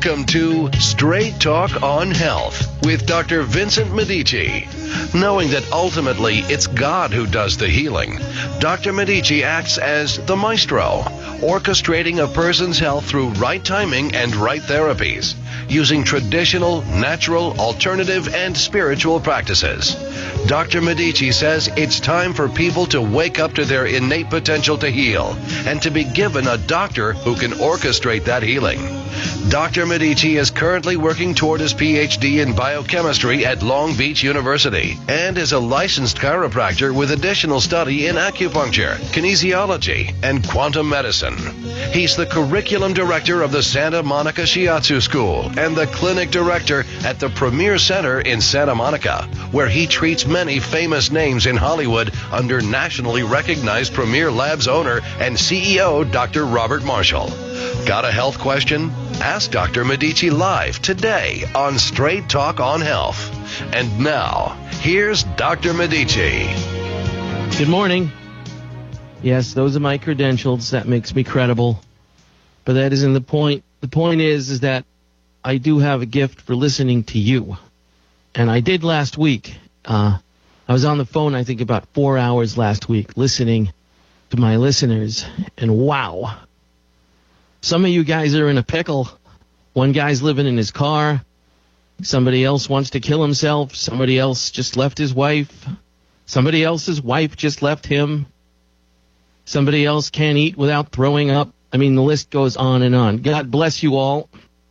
Welcome to Straight Talk on Health with Dr. Vincent Medici. Knowing that ultimately it's God who does the healing, Dr. Medici acts as the maestro, orchestrating a person's health through right timing and right therapies, using traditional, natural, alternative, and spiritual practices. Dr. Medici says it's time for people to wake up to their innate potential to heal and to be given a doctor who can orchestrate that healing. Dr. Medici is currently working toward his PhD in biochemistry at Long Beach University and is a licensed chiropractor with additional study in acupuncture, kinesiology, and quantum medicine. He's the curriculum director of the Santa Monica Shiatsu School and the clinic director at the Premier Center in Santa Monica, where he treats many famous names in Hollywood under nationally recognized Premier Labs owner and CEO Dr. Robert Marshall. Got a health question? Ask Dr. Medici live today on Straight Talk on Health. And now, here's Dr. Medici. Good morning. Yes, those are my credentials. That makes me credible. But that isn't the point. The point is that I do have a gift for listening to you. And I did last week. I was on the phone, I think, about 4 hours last week listening to my listeners. And wow. Some of you guys are in a pickle. One guy's living in his car. Somebody else wants to kill himself. Somebody else just left his wife. Somebody else's wife just left him. Somebody else can't eat without throwing up. I mean, the list goes on and on. God bless you all.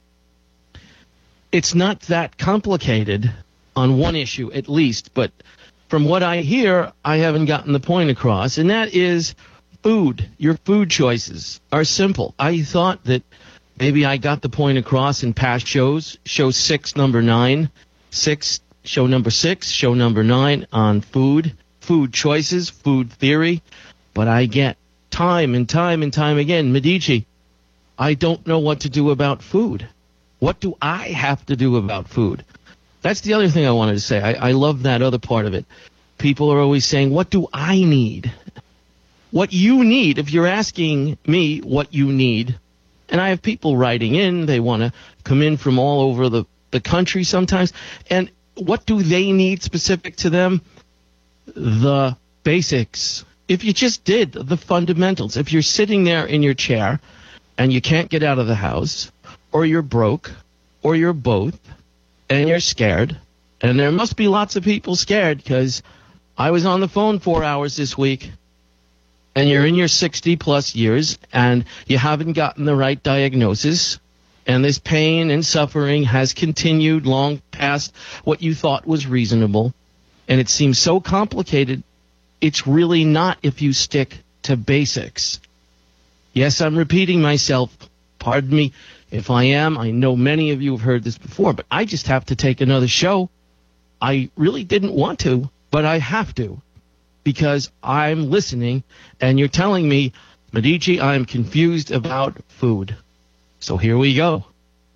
It's not that complicated on one issue, at least. But from what I hear, I haven't gotten the point across. And that is food. Your food choices are simple. I thought that maybe I got the point across in past shows. Show 6, number 9. Show number 6, show number 9 on food choices, food theory. But I get time and time and time again, Medici, I don't know what to do about food. What do I have to do about food? That's the other thing I wanted to say. I love that other part of it. People are always saying, what do I need? What you need, if you're asking me what you need, and I have people writing in, they want to come in from all over the country sometimes, and what do they need specific to them? The basics. If you just did the fundamentals, if you're sitting there in your chair and you can't get out of the house, or you're broke, or you're both, and you're scared, and there must be lots of people scared because I was on the phone 4 hours this week, and you're in your 60-plus years, and you haven't gotten the right diagnosis, and this pain and suffering has continued long past what you thought was reasonable, and it seems so complicated. It's really not if you stick to basics. Yes, I'm repeating myself. Pardon me if I am. I know many of you have heard this before, but I just have to take another show. I really didn't want to, but I have to because I'm listening, and you're telling me, Medici, I'm confused about food. So here we go.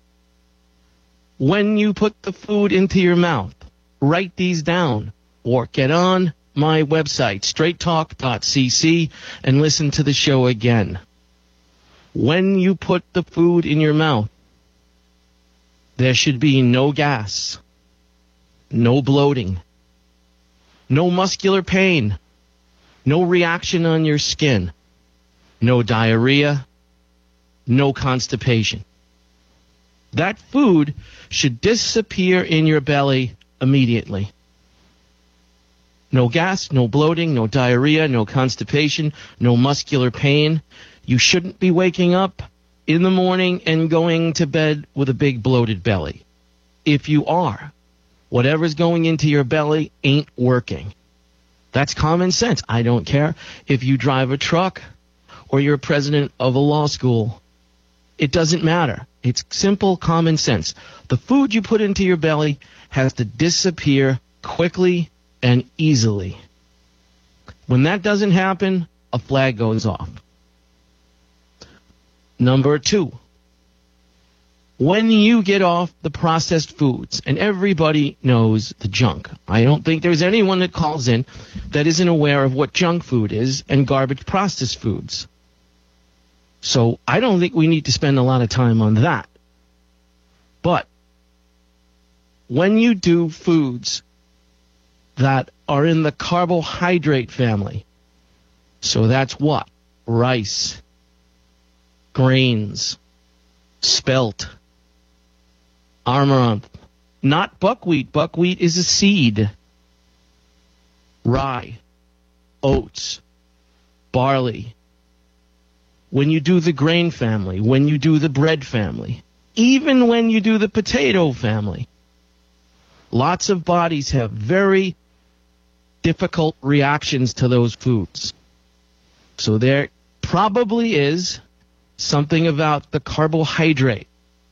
When you put the food into your mouth, write these down or get on my website, straighttalk.cc, and listen to the show again. When you put the food in your mouth, there should be no gas, no bloating, no muscular pain, no reaction on your skin, no diarrhea, no constipation. That food should disappear in your belly immediately. No gas, no bloating, no diarrhea, no constipation, no muscular pain. You shouldn't be waking up in the morning and going to bed with a big bloated belly. If you are, whatever's going into your belly ain't working. That's common sense. I don't care if you drive a truck or you're president of a law school. It doesn't matter. It's simple common sense. The food you put into your belly has to disappear quickly and easily. When that doesn't happen, a flag goes off. Number 2, when you get off the processed foods, and everybody knows the junk. I don't think there's anyone that calls in that isn't aware of what junk food is and garbage processed foods. So I don't think we need to spend a lot of time on that. when you do foods that are in the carbohydrate family, so that's what? Rice, grains, spelt, amaranth, not buckwheat. Buckwheat is a seed. Rye, oats, barley. When you do the grain family, when you do the bread family, even when you do the potato family, lots of bodies have very difficult reactions to those foods. So there probably is something about the carbohydrate.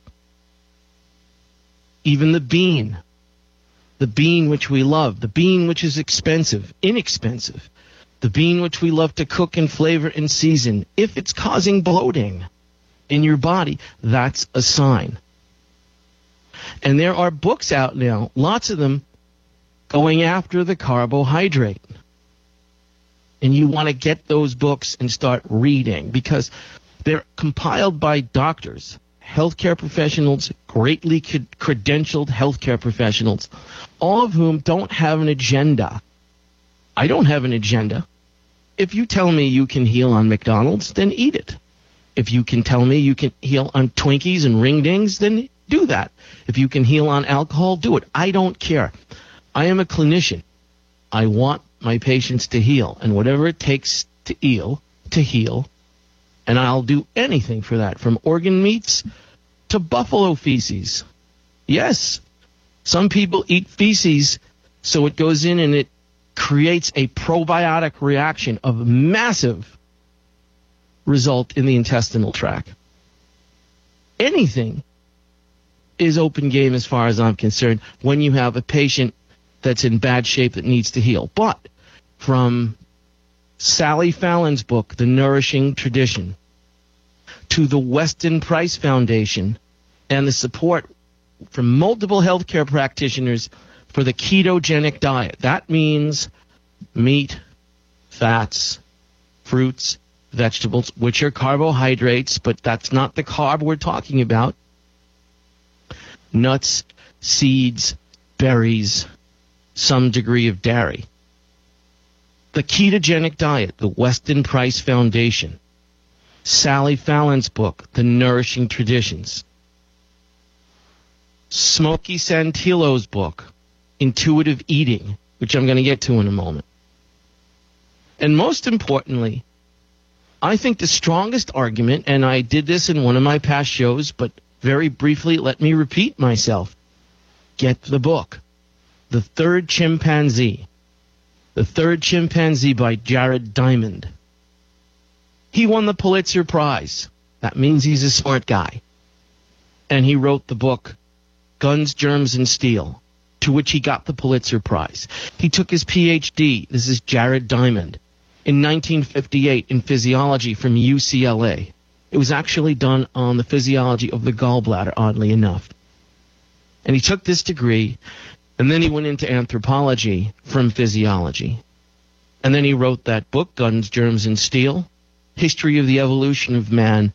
Even the bean which we love, the bean which is inexpensive, the bean which we love to cook and flavor and season, if it's causing bloating in your body, that's a sign. And there are books out now, lots of them, going after the carbohydrate. And you want to get those books and start reading because they're compiled by doctors, healthcare professionals, greatly credentialed healthcare professionals, all of whom don't have an agenda. I don't have an agenda. If you tell me you can heal on McDonald's, then eat it. If you can tell me you can heal on Twinkies and Ring Dings, then do that. If you can heal on alcohol, do it. I don't care. I am a clinician. I want my patients to heal, and whatever it takes to heal, and I'll do anything for that, from organ meats to buffalo feces. Yes, some people eat feces so it goes in and it creates a probiotic reaction of massive result in the intestinal tract. Anything is open game as far as I'm concerned when you have a patient that's in bad shape that needs to heal. But from Sally Fallon's book, The Nourishing Tradition, to the Weston Price Foundation and the support from multiple healthcare practitioners for the ketogenic diet. That means meat, fats, fruits, vegetables, which are carbohydrates, but that's not the carb we're talking about. Nuts, seeds, berries, some degree of dairy. The ketogenic diet, the Weston Price Foundation. Sally Fallon's book, The Nourishing Traditions. Smokey Santillo's book, Intuitive Eating, which I'm going to get to in a moment. And most importantly, I think the strongest argument, and I did this in one of my past shows, but very briefly, let me repeat myself. Get the book, The Third Chimpanzee. The Third Chimpanzee by Jared Diamond. He won the Pulitzer Prize. That means he's a smart guy. And he wrote the book, Guns, Germs, and Steel, to which he got the Pulitzer Prize. He took his Ph.D., this is Jared Diamond, in 1958 in physiology from UCLA. It was actually done on the physiology of the gallbladder, oddly enough. And he took this degree, and then he went into anthropology from physiology. And then he wrote that book, Guns, Germs, and Steel, History of the Evolution of Man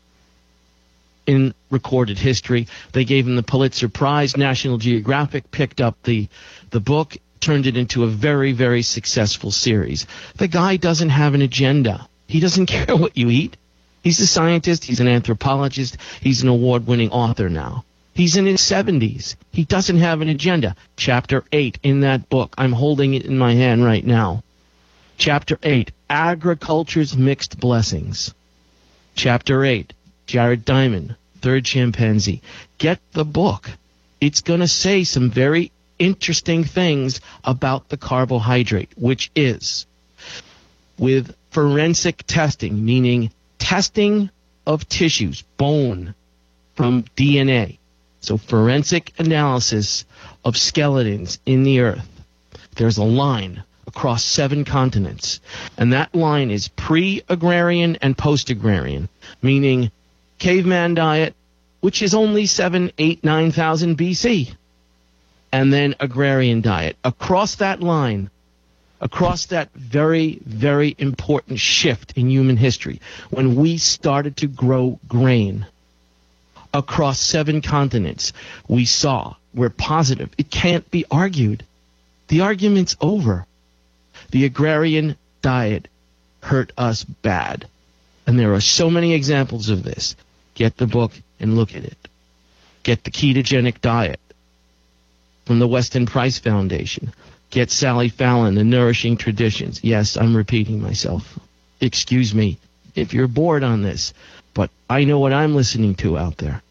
in Recorded History. They gave him the Pulitzer Prize. National Geographic picked up the book, turned it into a very, very successful series. The guy doesn't have an agenda. He doesn't care what you eat. He's a scientist. He's an anthropologist. He's an award-winning author now. He's in his 70s. He doesn't have an agenda. Chapter 8 in that book. I'm holding it in my hand right now. Chapter 8, Agriculture's Mixed Blessings. Chapter 8, Jared Diamond, Third Chimpanzee. Get the book. It's going to say some very interesting things about the carbohydrate, which is with forensic testing, meaning testing of tissues, bone, from DNA. So forensic analysis of skeletons in the earth. There's a line across 7 continents, and that line is pre-agrarian and post-agrarian, meaning caveman diet, which is only 7, 8, 9,000 BC, and then agrarian diet. Across that line, across that very, very important shift in human history, when we started to grow grain, across 7 continents, we saw we're positive. It can't be argued. The argument's over. The agrarian diet hurt us bad. And there are so many examples of this. Get the book and look at it. Get the ketogenic diet from the Weston Price Foundation. Get Sally Fallon, The Nourishing Traditions. Yes, I'm repeating myself. Excuse me if you're bored on this, but I know what I'm listening to out there.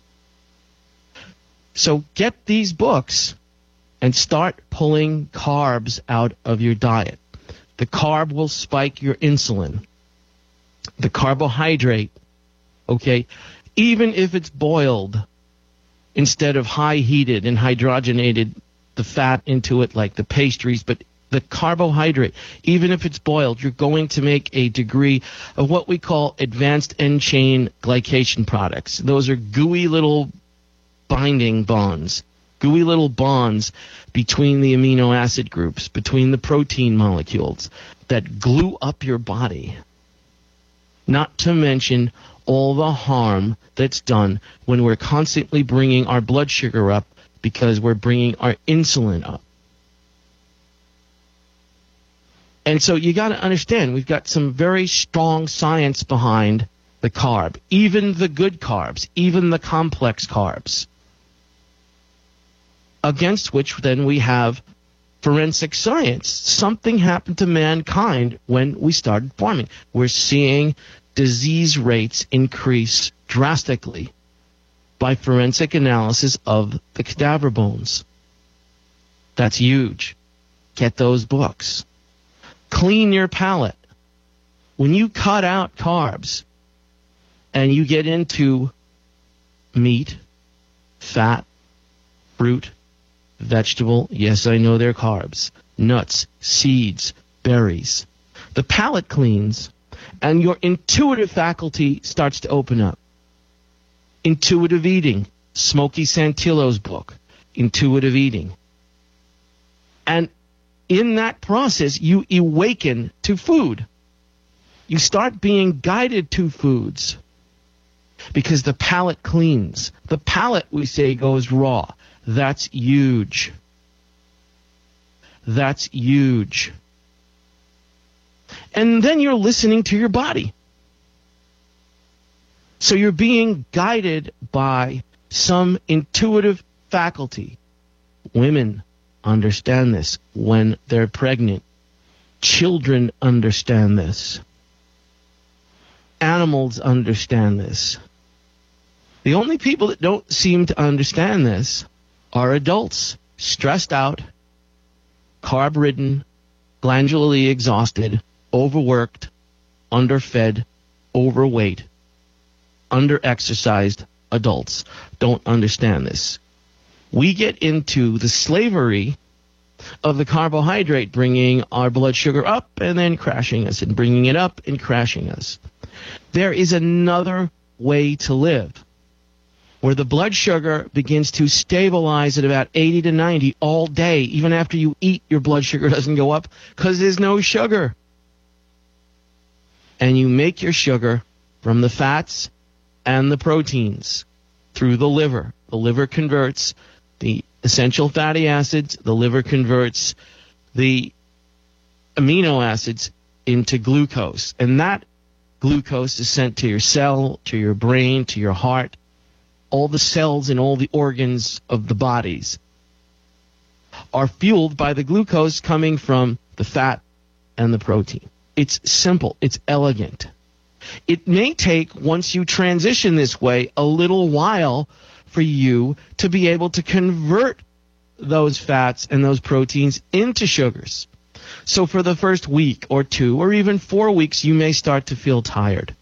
So get these books and start pulling carbs out of your diet. The carb will spike your insulin. The carbohydrate, okay, even if it's boiled instead of high heated and hydrogenated the fat into it like the pastries, but the carbohydrate, even if it's boiled, you're going to make a degree of what we call advanced end-chain glycation products. Those are gooey little binding bonds, gooey little bonds between the amino acid groups, between the protein molecules that glue up your body. Not to mention all the harm that's done when we're constantly bringing our blood sugar up because we're bringing our insulin up. And so you got to understand, we've got some very strong science behind the carb, even the good carbs, even the complex carbs, against which then we have forensic science. Something happened to mankind when we started farming. We're seeing disease rates increase drastically by forensic analysis of the cadaver bones. That's huge. Get those books. Clean your palate. When you cut out carbs and you get into meat, fat, fruit, vegetable, yes, I know they're carbs, nuts, seeds, berries, the palate cleans and your intuitive faculty starts to open up. Intuitive eating, Smokey Santillo's book, Intuitive Eating. And in that process, you awaken to food. You start being guided to foods because the palate cleans. The palate, we say, goes raw. That's huge. That's huge. And then you're listening to your body. So you're being guided by some intuitive faculty. Women understand this when they're pregnant. Children understand this. Animals understand this. The only people that don't seem to understand this are adults, stressed out, carb-ridden, glandularly exhausted, overworked, underfed, overweight, under-exercised adults don't understand this. We get into the slavery of the carbohydrate, bringing our blood sugar up and then crashing us, and bringing it up and crashing us. There is another way to live where the blood sugar begins to stabilize at about 80 to 90 all day. Even after you eat, your blood sugar doesn't go up because there's no sugar. And you make your sugar from the fats and the proteins through the liver. The liver converts the essential fatty acids. The liver converts the amino acids into glucose. And that glucose is sent to your cell, to your brain, to your heart, all the cells and all the organs of the bodies are fueled by the glucose coming from the fat and the protein. It's simple. It's elegant. It may take, once you transition this way, a little while for you to be able to convert those fats and those proteins into sugars. So for the first week or 2 or even 4 weeks, you may start to feel tired.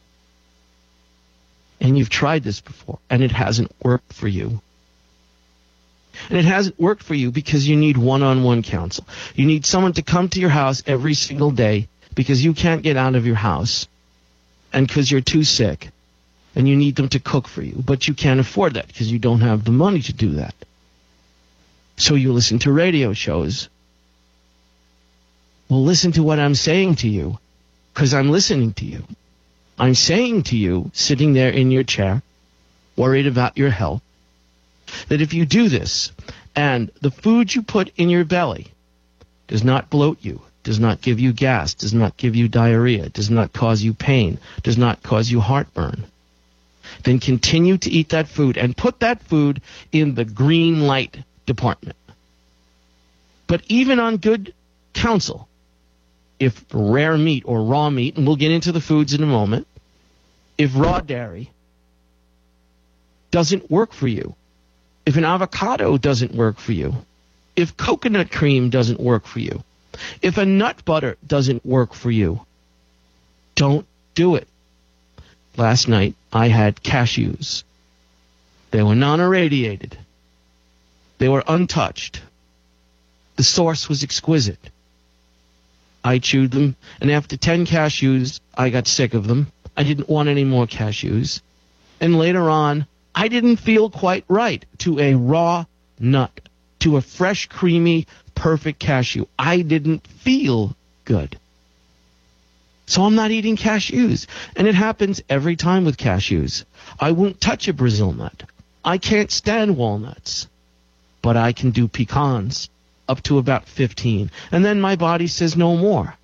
And you've tried this before, and it hasn't worked for you. And it hasn't worked for you because you need one-on-one counsel. You need someone to come to your house every single day because you can't get out of your house and because you're too sick. And you need them to cook for you. But you can't afford that because you don't have the money to do that. So you listen to radio shows. Well, listen to what I'm saying to you because I'm listening to you. I'm saying to you, sitting there in your chair, worried about your health, that if you do this and the food you put in your belly does not bloat you, does not give you gas, does not give you diarrhea, does not cause you pain, does not cause you heartburn, then continue to eat that food and put that food in the green light department. But even on good counsel, if rare meat or raw meat, and we'll get into the foods in a moment, if raw dairy doesn't work for you, if an avocado doesn't work for you, if coconut cream doesn't work for you, if a nut butter doesn't work for you, don't do it. Last night, I had cashews. They were non-irradiated. They were untouched. The source was exquisite. I chewed them, and after 10 cashews, I got sick of them. I didn't want any more cashews. And later on, I didn't feel quite right to a raw nut, to a fresh, creamy, perfect cashew. I didn't feel good. So I'm not eating cashews. And it happens every time with cashews. I won't touch a Brazil nut. I can't stand walnuts. But I can do pecans up to about 15. And then my body says no more.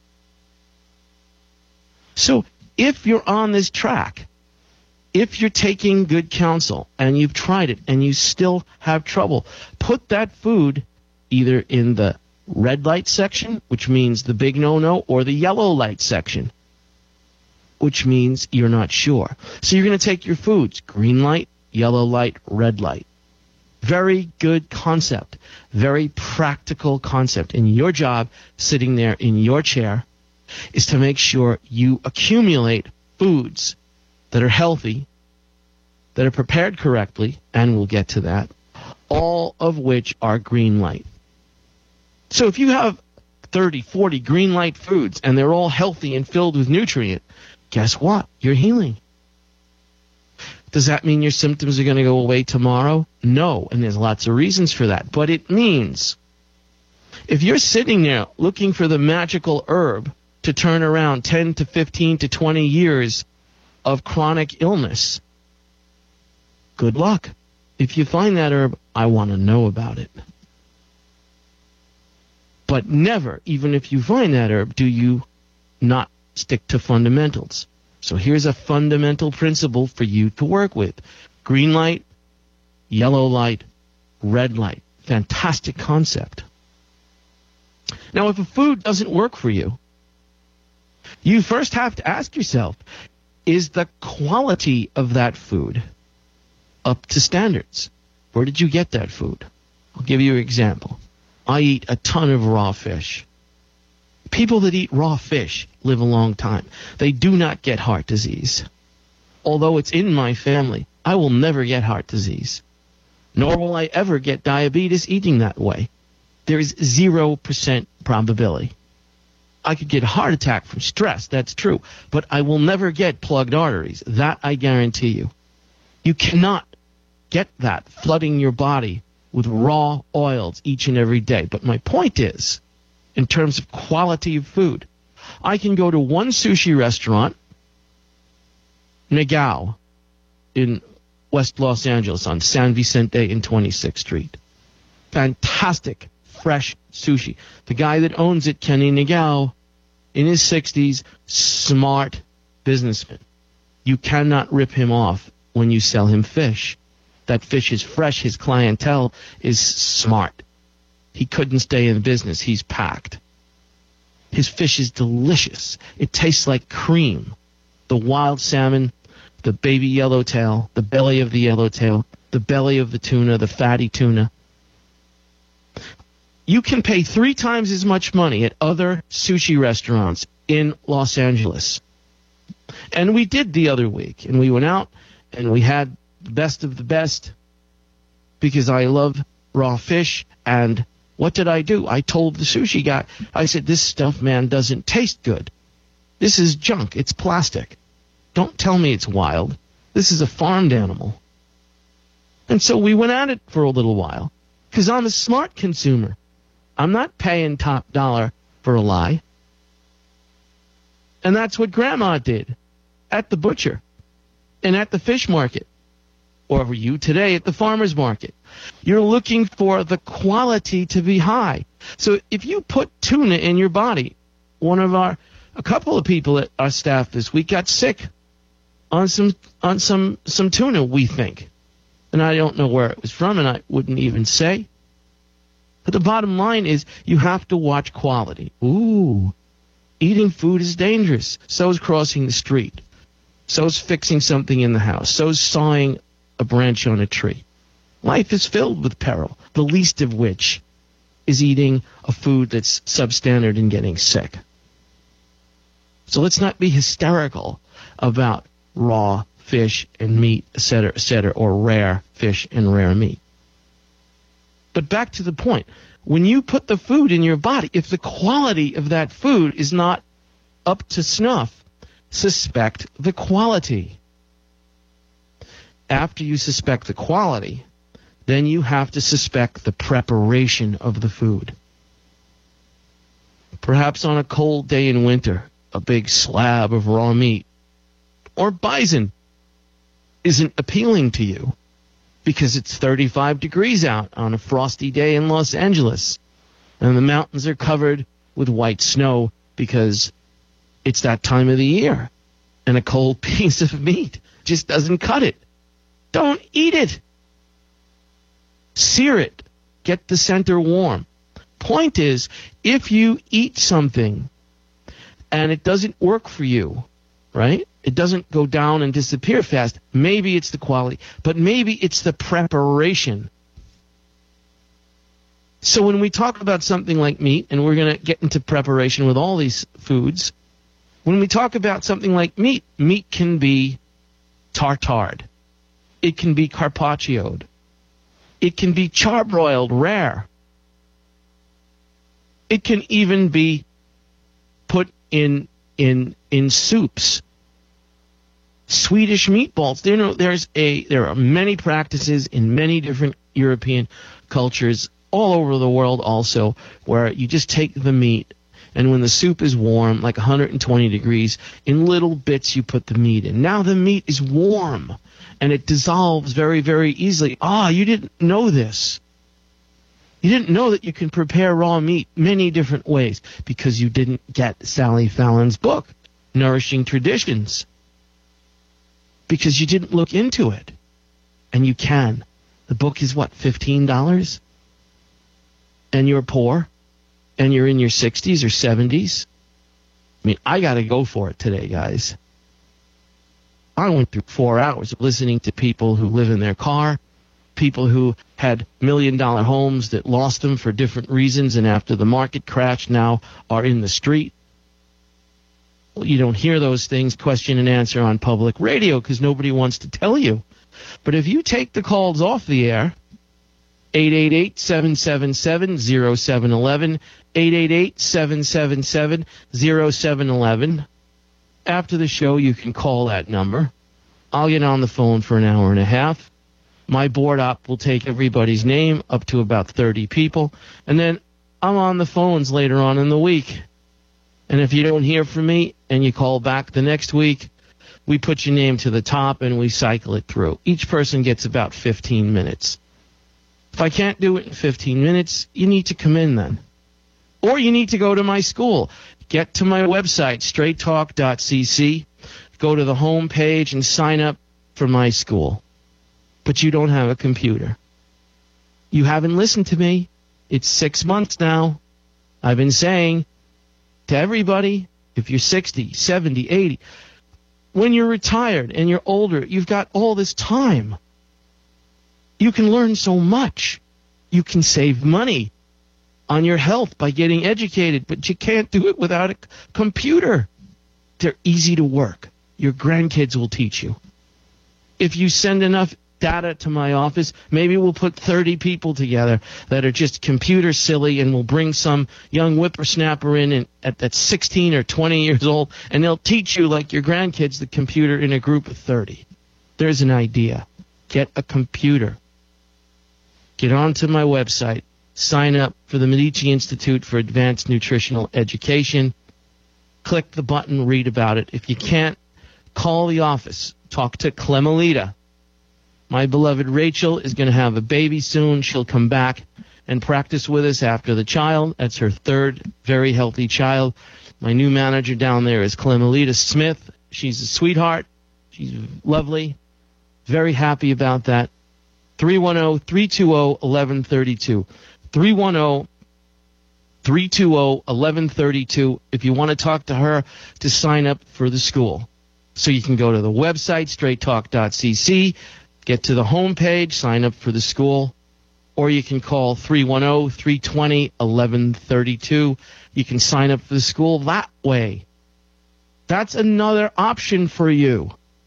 So if you're on this track, if you're taking good counsel and you've tried it and you still have trouble, put that food either in the red light section, which means the big no-no, or the yellow light section, which means you're not sure. So you're going to take your foods, green light, yellow light, red light. Very good concept, very practical concept. And your job, sitting there in your chair, is to make sure you accumulate foods that are healthy, that are prepared correctly, and we'll get to that, all of which are green light. So if you have 30, 40 green light foods and they're all healthy and filled with nutrient, guess what? You're healing. Does that mean your symptoms are going to go away tomorrow? No, and there's lots of reasons for that. But it means if you're sitting there looking for the magical herb to turn around 10 to 15 to 20 years of chronic illness, good luck. If you find that herb, I want to know about it. But never, even if you find that herb, do you not stick to fundamentals. So here's a fundamental principle for you to work with. Green light, yellow light, red light. Fantastic concept. Now, if a food doesn't work for you, you first have to ask yourself, is the quality of that food up to standards? Where did you get that food? I'll give you an example. I eat a ton of raw fish. People that eat raw fish live a long time. They do not get heart disease. Although it's in my family, I will never get heart disease. Nor will I ever get diabetes eating that way. There is 0% probability. I could get a heart attack from stress, that's true. But I will never get plugged arteries. That I guarantee you. You cannot get that flooding your body with raw oils each and every day. But my point is, in terms of quality of food, I can go to one sushi restaurant, Nagao, in West Los Angeles on San Vicente and 26th Street. Fantastic, fresh sushi. The guy that owns it, Kenny Nagao, in his 60s, smart businessman. You cannot rip him off when you sell him fish. That fish is fresh. His clientele is smart. He couldn't stay in business. He's packed. His fish is delicious. It tastes like cream. The wild salmon, the baby yellowtail, the belly of the yellowtail, the belly of the tuna, the fatty tuna. You can pay 3 times as much money at other sushi restaurants in Los Angeles. And we did the other week. And we went out and we had the best of the best because I love raw fish. And what did I do? I told the sushi guy, I said, this stuff, man, doesn't taste good. This is junk. It's plastic. Don't tell me it's wild. This is a farmed animal. And so we went at it for a little while because I'm a smart consumer. I'm not paying top dollar for a lie. And that's what Grandma did at the butcher and at the fish market. or you today at the farmer's market. You're looking for the quality to be high. So if you put tuna in your body, a couple of people at our staff this week got sick on some tuna, we think. And I don't know where it was from, and I wouldn't even say. But the bottom line is you have to watch quality. Ooh, eating food is dangerous. So is crossing the street. So is fixing something in the house. So is sawing a branch on a tree. Life is filled with peril, the least of which is eating a food that's substandard and getting sick. So let's not be hysterical about raw fish and meat, et cetera, or rare fish and rare meat. But back to the point. When you put the food in your body, if the quality of that food is not up to snuff, suspect the quality. After you suspect the quality, then you have to suspect the preparation of the food. Perhaps on a cold day in winter, a big slab of raw meat or bison isn't appealing to you because it's 35 degrees out on a frosty day in Los Angeles and the mountains are covered with white snow because it's that time of the year and a cold piece of meat just doesn't cut it. Don't eat it. Sear it. Get the center warm. Point is, if you eat something and it doesn't work for you, right? It doesn't go down and disappear fast. Maybe it's the quality, but maybe it's the preparation. So when we talk about something like meat, and we're going to get into preparation with all these foods, when we talk about something like meat, meat can be tartared. It can be carpaccioed. It can be charbroiled rare. It can even be put in soups. Swedish meatballs. There are many practices in many different European cultures all over the world also where you just take the meat and when the soup is warm, like 120 degrees, in little bits you put the meat in. Now the meat is warm and it dissolves very, very easily. You didn't know this. You didn't know that you can prepare raw meat many different ways because you didn't get Sally Fallon's book, Nourishing Traditions. Because you didn't look into it. And you can. The book is what, $15? And you're poor? And you're in your 60s or 70s? I mean, I got to go for it today, guys. I went through 4 hours of listening to people who live in their car, people who had million-dollar homes that lost them for different reasons and after the market crashed now are in the street. Well, you don't hear those things, question and answer on public radio because nobody wants to tell you. But if you take the calls off the air, 888-777-0711, 888-777-0711. After the show, you can call that number. I'll get on the phone for an hour and a half. My board op will take everybody's name, up to about 30 people, and then I'm on the phones later on in the week. And if you don't hear from me and you call back the next week, we put your name to the top and we cycle it through. Each person gets about 15 minutes. If I can't do it in 15 minutes, you need to come in then. Or you need to go to my school. Get to my website, straighttalk.cc. Go to the home page and sign up for my school. But you don't have a computer. You haven't listened to me. It's 6 months now. I've been saying to everybody, if you're 60, 70, 80, when you're retired and you're older, you've got all this time. You can learn so much. You can save money on your health by getting educated, but you can't do it without a computer. They're easy to work. Your grandkids will teach you. If you send enough data to my office, maybe we'll put 30 people together that are just computer silly and we'll bring some young whippersnapper in at 16 or 20 years old and they'll teach you like your grandkids the computer in a group of 30. There's an idea. Get a computer. Get onto my website. Sign up for the Medici Institute for Advanced Nutritional Education. Click the button, read about it. If you can't, call the office. Talk to Clemelita. My beloved Rachel is going to have a baby soon. She'll come back and practice with us after the child. That's her third very healthy child. My new manager down there is Clemelita Smith. She's a sweetheart. She's lovely. Very happy about that. 310-320-1132. 310-320-1132 if you want to talk to her to sign up for the school. So you can go to the website, straighttalk.cc, get to the homepage, sign up for the school, or you can call 310-320-1132. You can sign up for the school that way. That's another option for you.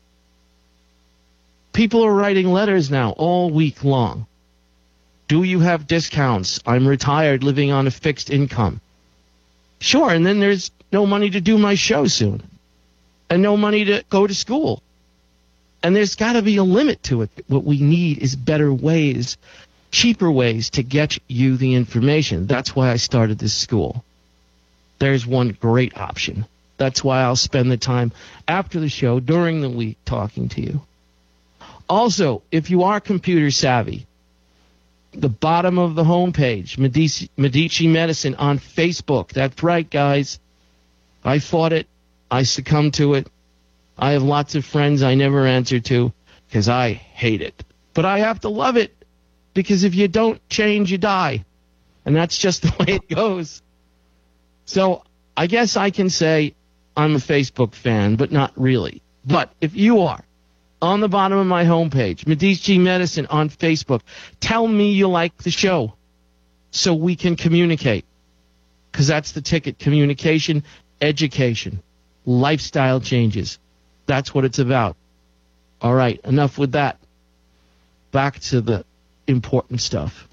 People are writing letters now all week long. Do you have discounts? I'm retired, living on a fixed income. Sure, and then there's no money to do my show soon. And no money to go to school. And there's got to be a limit to it. What we need is better ways, cheaper ways to get you the information. That's why I started this school. There's one great option. That's why I'll spend the time after the show, during the week, talking to you. Also, if you are computer savvy, the bottom of the homepage, Medici Medicine on Facebook. That's right, guys. I fought it. I succumbed to it. I have lots of friends I never answer to because I hate it. But I have to love it because if you don't change, you die. And that's just the way it goes. So I guess I can say I'm a Facebook fan, but not really. But if you are, on the bottom of my homepage, Medici Medicine on Facebook, tell me you like the show so we can communicate. Because that's the ticket. Communication, education, lifestyle changes. That's what it's about. All right, enough with that. Back to the important stuff.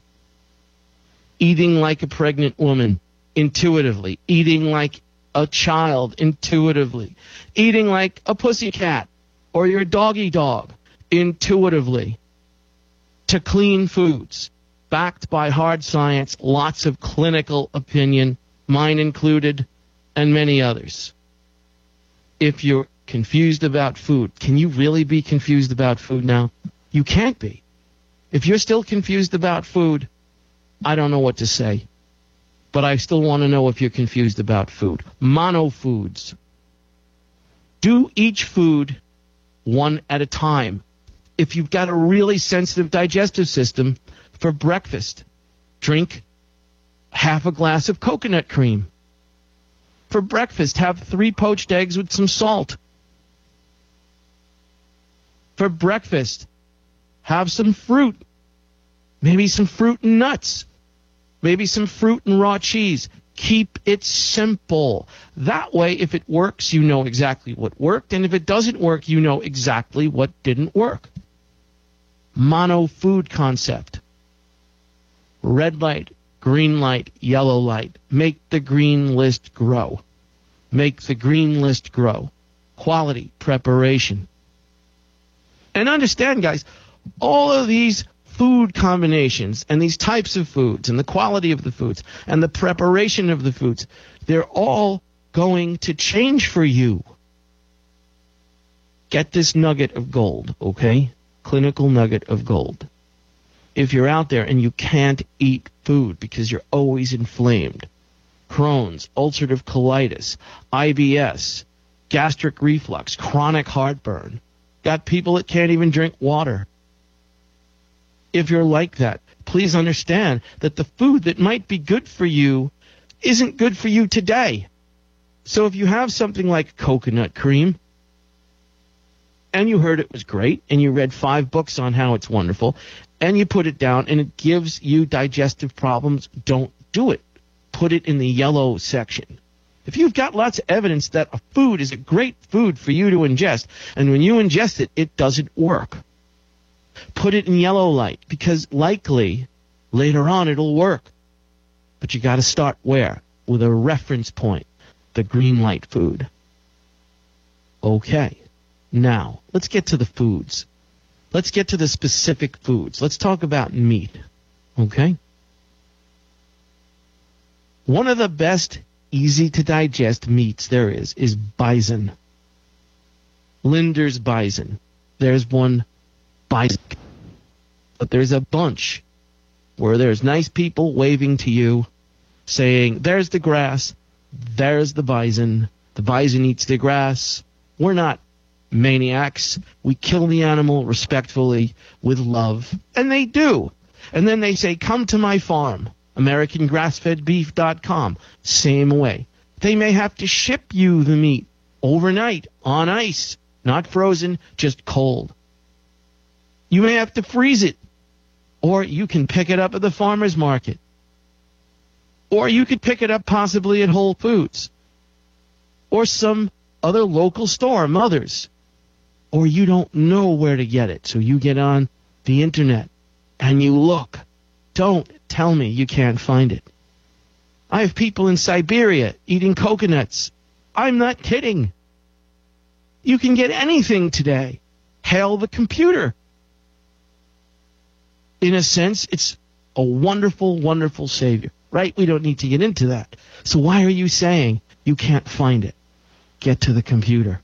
Eating like a pregnant woman, intuitively. Eating like a child, intuitively. Eating like a pussycat or your doggy dog, intuitively. To clean foods, backed by hard science, lots of clinical opinion, mine included, and many others. If you're confused about food, can you really be confused about food now? You can't be. If you're still confused about food, I don't know what to say. But I still want to know if you're confused about food. Monofoods. Do each food one at a time. If you've got a really sensitive digestive system, for breakfast, drink half a glass of coconut cream. For breakfast, have 3 poached eggs with some salt. For breakfast, have some fruit. Maybe some fruit and nuts. Maybe some fruit and raw cheese. Keep it simple. That way, if it works, you know exactly what worked. And if it doesn't work, you know exactly what didn't work. Mono food concept. Red light, green light, yellow light. Make the green list grow. Make the green list grow. Quality, preparation. And understand, guys, all of these food combinations and these types of foods and the quality of the foods and the preparation of the foods, they're all going to change for you. Get this nugget of gold, okay? Clinical nugget of gold. If you're out there and you can't eat food because you're always inflamed, Crohn's, ulcerative colitis, IBS, gastric reflux, chronic heartburn, got people that can't even drink water. If you're like that, please understand that the food that might be good for you isn't good for you today. So if you have something like coconut cream, and you heard it was great, and you read 5 books on how it's wonderful, and you put it down, and it gives you digestive problems, don't do it. Put it in the yellow section. If you've got lots of evidence that a food is a great food for you to ingest, and when you ingest it, it doesn't work, put it in yellow light, because likely later on it'll work. But you got to start where? With a reference point, the green light food. Okay, now let's get to the foods. Let's get to the specific foods. Let's talk about meat, okay? One of the best easy to digest meats there is bison. Linder's bison. There's one bison. but there's a bunch where there's nice people waving to you, saying, there's the grass, there's the bison eats the grass. We're not maniacs. We kill the animal respectfully with love. And they do. And then they say, come to my farm, AmericanGrassFedBeef.com. Same way. They may have to ship you the meat overnight on ice, not frozen, just cold. You may have to freeze it, or you can pick it up at the farmer's market, or you could pick it up possibly at Whole Foods, or some other local store, Mother's, or you don't know where to get it, so you get on the internet and you look. Don't tell me you can't find it. I have people in Siberia eating coconuts. I'm not kidding. You can get anything today. Hail the computer. In a sense, it's a wonderful, wonderful savior, right? We don't need to get into that. So why are you saying you can't find it? Get to the computer.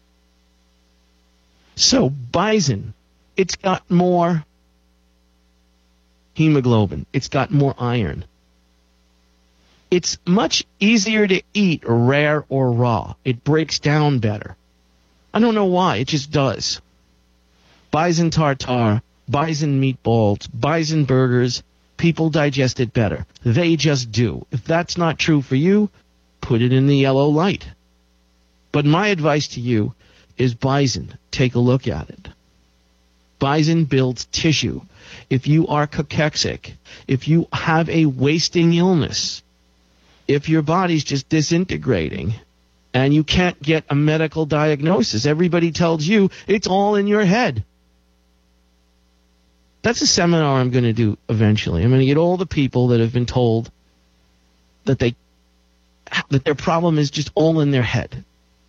So bison, it's got more hemoglobin. It's got more iron. It's much easier to eat rare or raw. It breaks down better. I don't know why. It just does. Bison tartare, bison meatballs, bison burgers, people digest it better. They just do. If that's not true for you, put it in the yellow light. But my advice to you is bison. Take a look at it. Bison builds tissue. If you are cachectic, if you have a wasting illness, if your body's just disintegrating and you can't get a medical diagnosis, everybody tells you it's all in your head. That's a seminar I'm going to do eventually. I'm going to get all the people that have been told that their problem is just all in their head.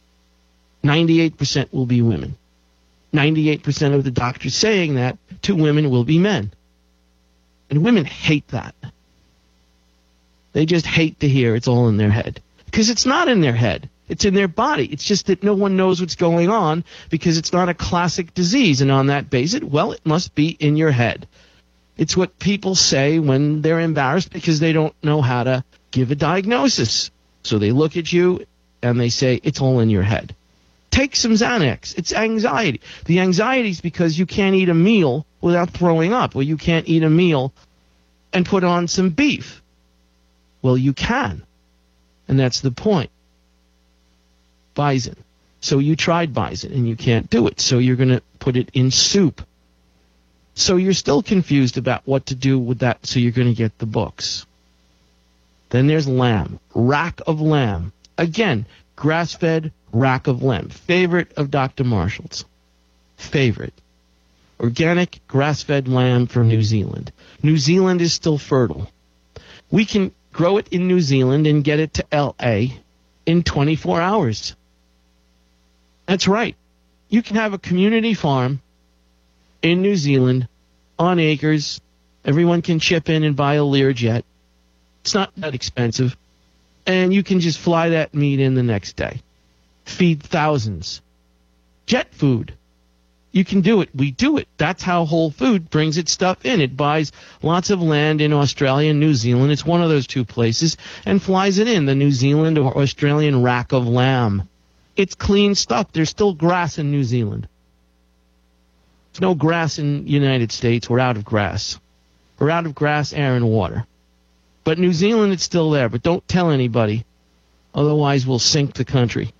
98% will be women. 98% of the doctors saying that to women will be men. And women hate that. They just hate to hear it's all in their head. Because it's not in their head. It's in their body. It's just that no one knows what's going on because it's not a classic disease. And on that basis, well, it must be in your head. It's what people say when they're embarrassed because they don't know how to give a diagnosis. So they look at you and they say, it's all in your head. Take some Xanax. It's anxiety. The anxiety is because you can't eat a meal without throwing up, or you can't eat a meal and put on some beef. Well, you can. And that's the point. Bison. So you tried bison and you can't do it. So you're going to put it in soup. So you're still confused about what to do with that. So you're going to get the books. Then there's lamb. Rack of lamb. Again, grass-fed rack of lamb. Favorite of Dr. Marshall's. Favorite. Organic grass-fed lamb from New Zealand. New Zealand is still fertile. We can grow it in New Zealand and get it to L.A. in 24 hours. That's right. You can have a community farm in New Zealand on acres. Everyone can chip in and buy a Learjet. It's not that expensive. And you can just fly that meat in the next day. Feed thousands. Jet food. You can do it. We do it. That's how Whole Food brings its stuff in. It buys lots of land in Australia and New Zealand. It's one of those two places, and flies it in, the New Zealand or Australian rack of lamb. It's clean stuff. There's still grass in New Zealand. There's no grass in the United States. We're out of grass. We're out of grass, air, and water. But New Zealand, it's still there. But don't tell anybody. Otherwise, we'll sink the country.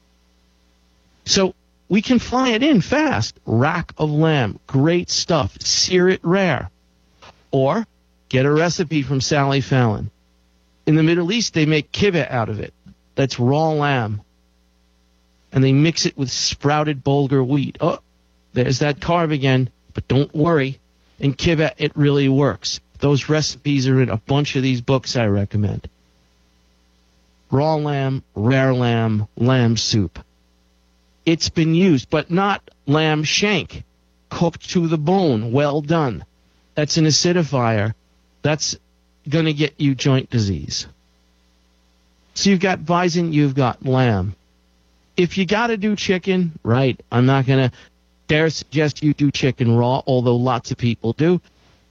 So we can fly it in fast. Rack of lamb. Great stuff. Sear it rare. Or get a recipe from Sally Fallon. In the Middle East, they make kibbeh out of it. That's raw lamb. And they mix it with sprouted bulgur wheat. Oh, there's that carb again. But don't worry. In kibbeh, it really works. Those recipes are in a bunch of these books I recommend. Raw lamb, rare lamb, lamb soup. It's been used, but not lamb shank, cooked to the bone, well done. That's an acidifier. That's going to get you joint disease. So you've got bison, you've got lamb. If you got to do chicken, right, I'm not going to dare suggest you do chicken raw, although lots of people do.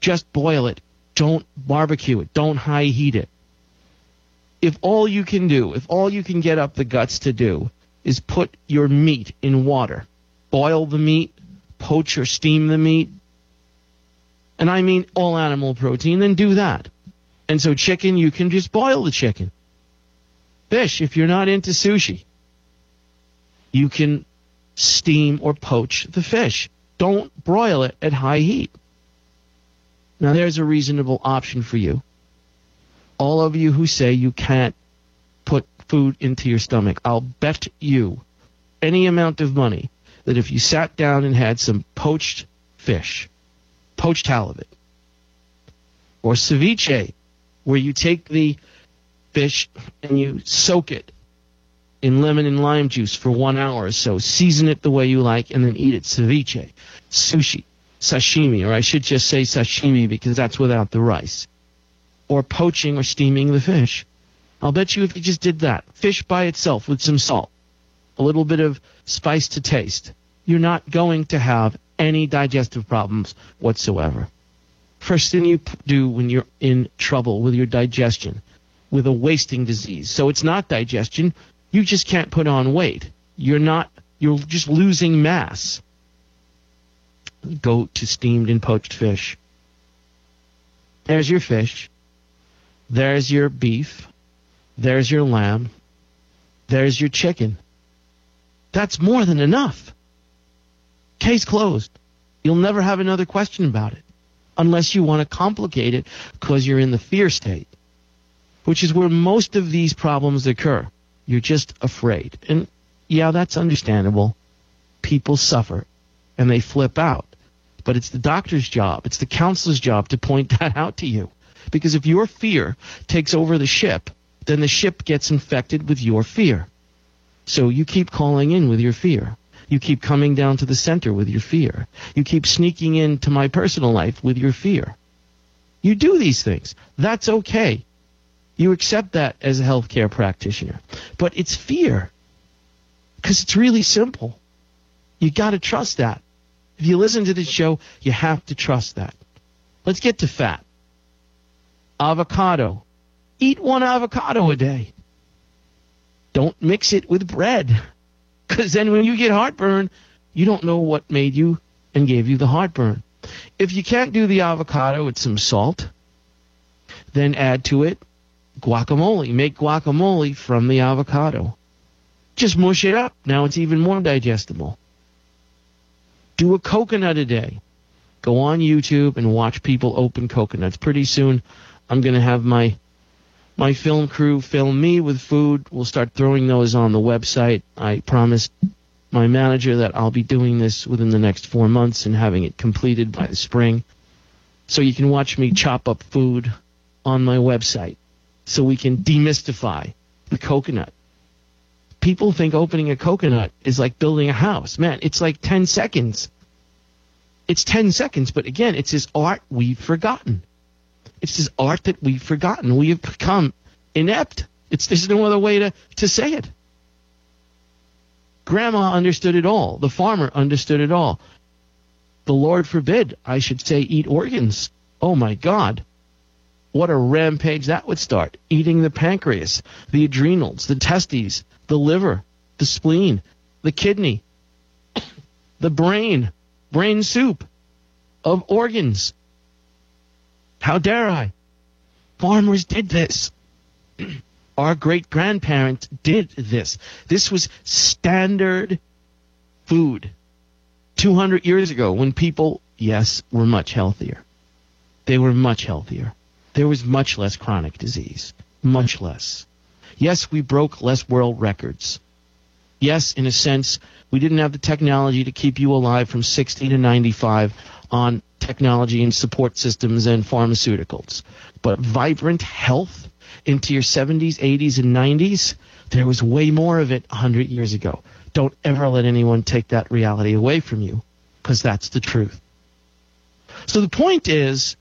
Just boil it. Don't barbecue it. Don't high heat it. If all you can get up the guts to do is put your meat in water, boil the meat, poach or steam the meat, and I mean all animal protein, then do that. And so chicken, you can just boil the chicken. Fish, if you're not into sushi, you can steam or poach the fish. Don't broil it at high heat. Now, there's a reasonable option for you. All of you who say you can't put food into your stomach, I'll bet you any amount of money that if you sat down and had some poached fish, poached halibut, or ceviche, where you take the fish and you soak it in lemon and lime juice for 1 hour or so, season it the way you like, and then eat it. Ceviche, sushi, sashimi, or I should just say sashimi because that's without the rice, or poaching or steaming the fish. I'll bet you if you just did that, fish by itself with some salt, a little bit of spice to taste, you're not going to have any digestive problems whatsoever. First thing you do when you're in trouble with your digestion, with a wasting disease. So it's not digestion. You just can't put on weight. You're just losing mass. Go to steamed and poached fish. There's your fish. There's your beef. There's your lamb. There's your chicken. That's more than enough. Case closed. You'll never have another question about it unless you want to complicate it because you're in the fear state, which is where most of these problems occur. You're just afraid. And yeah, that's understandable. People suffer and they flip out. But it's the doctor's job, it's the counselor's job to point that out to you. Because if your fear takes over the ship, then the ship gets infected with your fear. So you keep calling in with your fear. You keep coming down to the center with your fear. You keep sneaking into my personal life with your fear. You do these things. That's okay. You accept that as a healthcare practitioner. But it's fear. Because it's really simple. You got to trust that. If you listen to this show, you have to trust that. Let's get to fat. Avocado. Eat 1 avocado a day. Don't mix it with bread. Because then when you get heartburn, you don't know what made you and gave you the heartburn. If you can't do the avocado with some salt, then add to it guacamole. Make guacamole from the avocado. Just mush it up. Now it's even more digestible. Do a coconut a day. Go on YouTube and watch people open coconuts. Pretty soon, I'm going to have my film crew film me with food. We'll start throwing those on the website. I promised my manager that I'll be doing this within the next 4 months and having it completed by the spring. So you can watch me chop up food on my website so we can demystify the coconut. People think opening a coconut is like building a house. Man, it's like 10 seconds. It's 10 seconds, but again, it's this art we've forgotten. It's this art that we've forgotten. We have become inept. There's no other way to say it. Grandma understood it all. The farmer understood it all. The Lord forbid, I should say, eat organs. Oh, my God. What a rampage that would start. Eating the pancreas, the adrenals, the testes, the liver, the spleen, the kidney, the brain soup of organs. How dare I? Farmers did this. Our great-grandparents did this. This was standard food 200 years ago when people, yes, were much healthier. They were much healthier. There was much less chronic disease. Much less. Yes, we broke less world records. Yes, in a sense, we didn't have the technology to keep you alive from 60 to 95 on technology and support systems and pharmaceuticals. But vibrant health into your 70s, 80s, and 90s, there was way more of it 100 years ago. Don't ever let anyone take that reality away from you, because that's the truth. So the point is,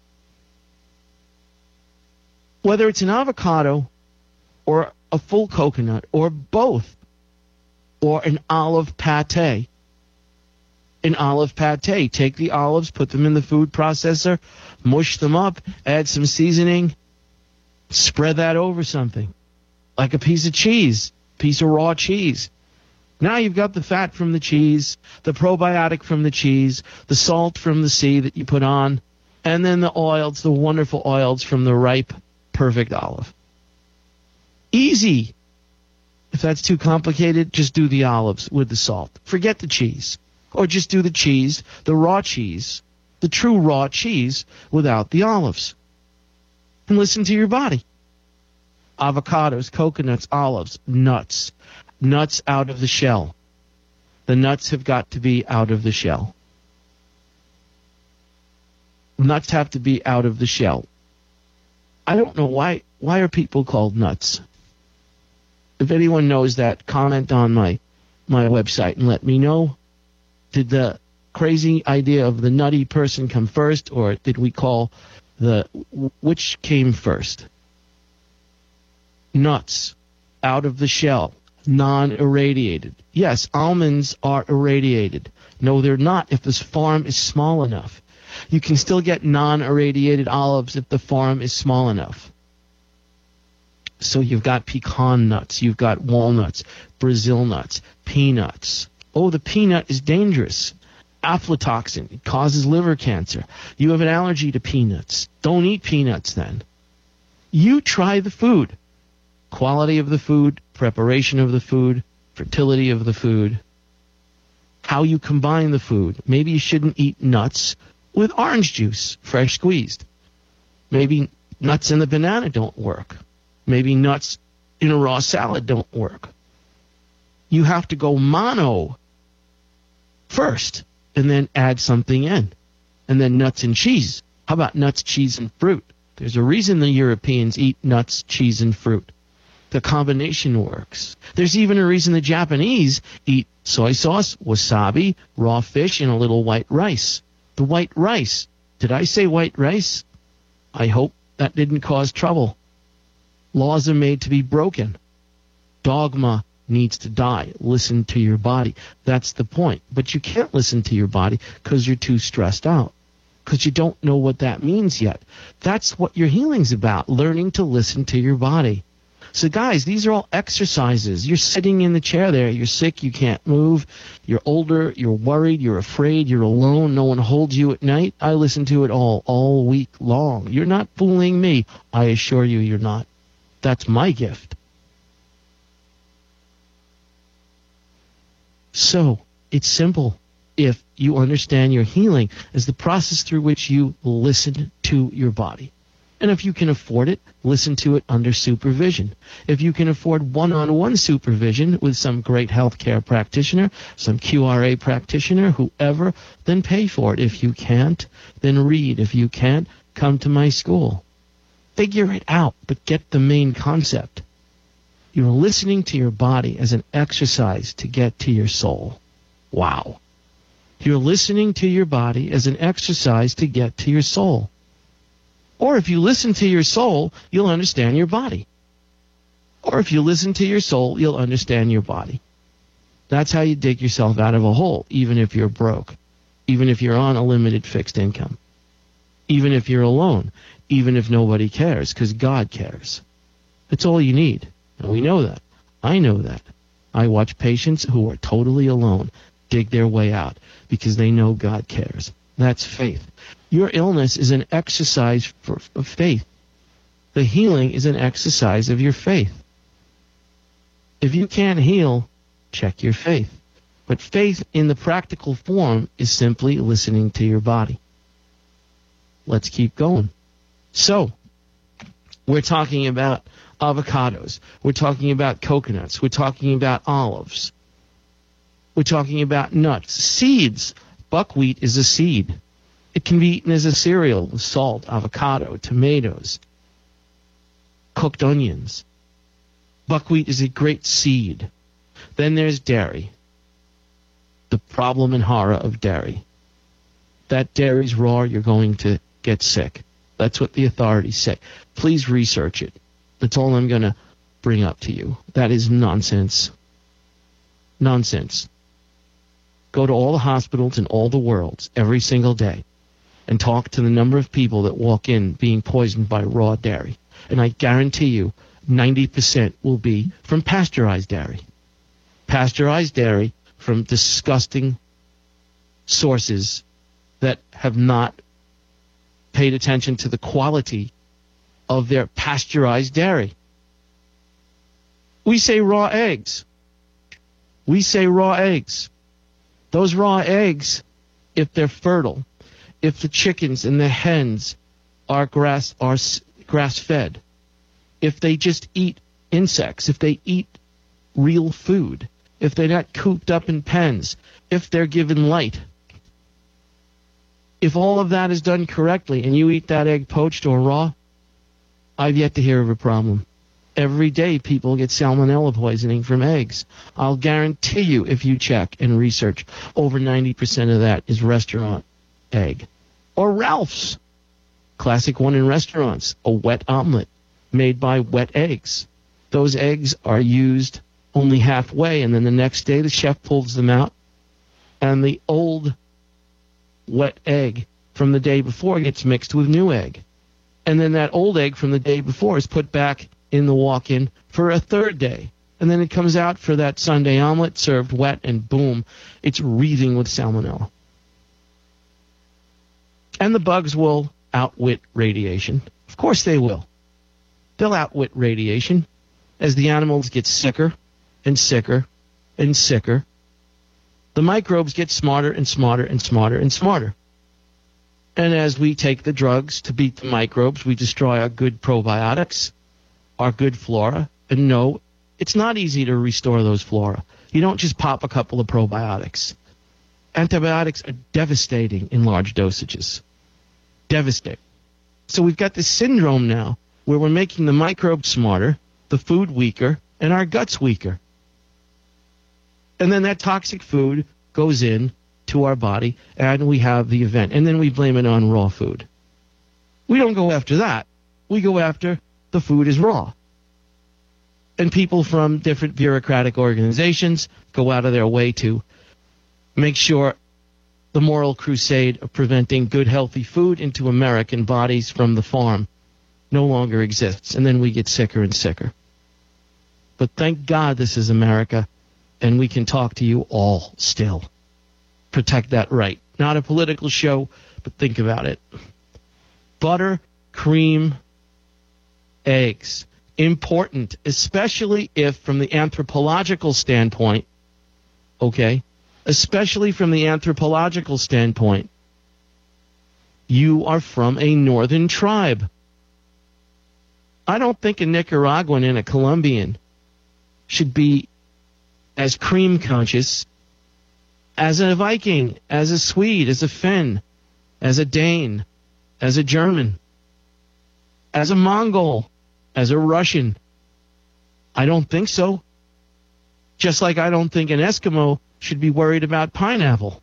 whether it's an avocado or a full coconut or both, or an olive pate, an olive pate. Take the olives, put them in the food processor, mush them up, add some seasoning, spread that over something, like a piece of cheese, piece of raw cheese. Now you've got the fat from the cheese, the probiotic from the cheese, the salt from the sea that you put on, and then the oils, the wonderful oils from the ripe, perfect olive. Easy. If that's too complicated, just do the olives with the salt. Forget the cheese. Or just do the cheese, the raw cheese, the true raw cheese without the olives. And listen to your body. Avocados, coconuts, olives, nuts. Nuts out of the shell. The nuts have got to be out of the shell. Nuts have to be out of the shell. I don't know why are people called nuts? If anyone knows that, comment on my website and let me know. Did the crazy idea of the nutty person come first, or did we call which came first? Nuts out of the shell, non-irradiated. Yes, almonds are irradiated. No, they're not if this farm is small enough. You can still get non-irradiated olives if the farm is small enough. So you've got pecan nuts, you've got walnuts, Brazil nuts, peanuts. Oh, the peanut is dangerous. Aflatoxin. It causes liver cancer. You have an allergy to peanuts. Don't eat peanuts then. You try the food. Quality of the food, preparation of the food, fertility of the food, how you combine the food. Maybe you shouldn't eat nuts with orange juice, fresh squeezed. Maybe nuts in the banana don't work. Maybe nuts in a raw salad don't work. You have to go mono first and then add something in. And then nuts and cheese. How about nuts, cheese, and fruit? There's a reason the Europeans eat nuts, cheese, and fruit. The combination works. There's even a reason the Japanese eat soy sauce, wasabi, raw fish, and a little white rice. The white rice. Did I say white rice? I hope that didn't cause trouble. Laws are made to be broken. Dogma needs to die. Listen to your body. That's the point. But you can't listen to your body because you're too stressed out, because you don't know what that means yet. That's what your healing's about, learning to listen to your body. So guys, these are all exercises. You're sitting in the chair there. You're sick. You can't move. You're older. You're worried. You're afraid. You're alone. No one holds you at night. I listen to it all week long. You're not fooling me. I assure you you're not. That's my gift. So it's simple. If you understand your healing as the process through which you listen to your body. And if you can afford it, listen to it under supervision. If you can afford one-on-one supervision with some great healthcare practitioner, some QRA practitioner, whoever, then pay for it. If you can't, then read. If you can't, come to my school. Figure it out, but get the main concept. You're listening to your body as an exercise to get to your soul. Wow. You're listening to your body as an exercise to get to your soul. Or if you listen to your soul, you'll understand your body. Or if you listen to your soul, you'll understand your body. That's how you dig yourself out of a hole, even if you're broke, even if you're on a limited fixed income, even if you're alone, even if nobody cares, because God cares. That's all you need. And we know that. I know that. I watch patients who are totally alone dig their way out because they know God cares. That's faith. Your illness is an exercise of faith. The healing is an exercise of your faith. If you can't heal, check your faith. But faith in the practical form is simply listening to your body. Let's keep going. So, we're talking about avocados. We're talking about coconuts. We're talking about olives. We're talking about nuts. Seeds. Buckwheat is a seed. It can be eaten as a cereal with salt, avocado, tomatoes, cooked onions. Buckwheat is a great seed. Then there's dairy. The problem and horror of dairy. That dairy's raw, you're going to get sick. That's what the authorities say. Please research it. That's all I'm going to bring up to you. That is nonsense. Nonsense. go to all the hospitals in all the worlds every single day and talk to the number of people that walk in being poisoned by raw dairy. And I guarantee you 90% will be from pasteurized dairy. Pasteurized dairy from disgusting sources that have not paid attention to the quality of their pasteurized dairy. We say raw eggs. We say raw eggs. Those raw eggs, if they're fertile, if the chickens and the hens are grass-fed, if they just eat insects, if they eat real food, if they're not cooped up in pens, if they're given light, if all of that is done correctly and you eat that egg poached or raw, I've yet to hear of a problem. Every day people get salmonella poisoning from eggs. I'll guarantee you, if you check and research, over 90% of that is restaurant egg. Or Ralph's, classic one in restaurants, a wet omelet made by wet eggs. Those eggs are used only halfway, and then the next day the chef pulls them out, and the old wet egg from the day before gets mixed with new egg. And then that old egg from the day before is put back in the walk-in for a third day. And then it comes out for that Sunday omelet served wet, and boom, it's wreathing with salmonella. And the bugs will outwit radiation. Of course they will. They'll outwit radiation as the animals get sicker and sicker and sicker. The microbes get smarter and smarter and smarter and smarter. And as we take the drugs to beat the microbes, we destroy our good probiotics, our good flora. And no, it's not easy to restore those flora. You don't just pop a couple of probiotics. Antibiotics are devastating in large dosages. Devastating. So we've got this syndrome now where we're making the microbes smarter, the food weaker, and our guts weaker. And then that toxic food goes in to our body, and we have the event. And then we blame it on raw food. We don't go after that. We go after the food is raw. And people from different bureaucratic organizations go out of their way to make sure the moral crusade of preventing good, healthy food into American bodies from the farm no longer exists. And then we get sicker and sicker. But thank God this is America, and we can talk to you all still. Protect that right. Not a political show, but think about it. Butter, cream, eggs. Important, especially if from the anthropological standpoint, okay, especially from the anthropological standpoint, you are from a northern tribe. I don't think a Nicaraguan and a Colombian should be as cream conscious as a Viking, as a Swede, as a Finn, as a Dane, as a German, as a Mongol, as a Russian. I don't think so. Just like I don't think an Eskimo should be worried about pineapple.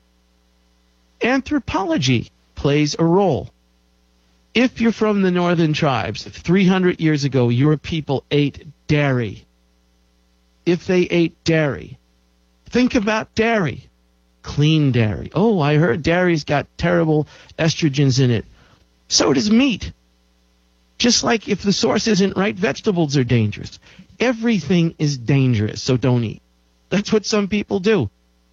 Anthropology plays a role. If you're from the northern tribes, if 300 years ago your people ate dairy, if they ate dairy, think about dairy. Clean dairy. Oh, I heard dairy's got terrible estrogens in it. So does meat. Just like if the source isn't right, vegetables are dangerous. Everything is dangerous, so don't eat. That's what some people do.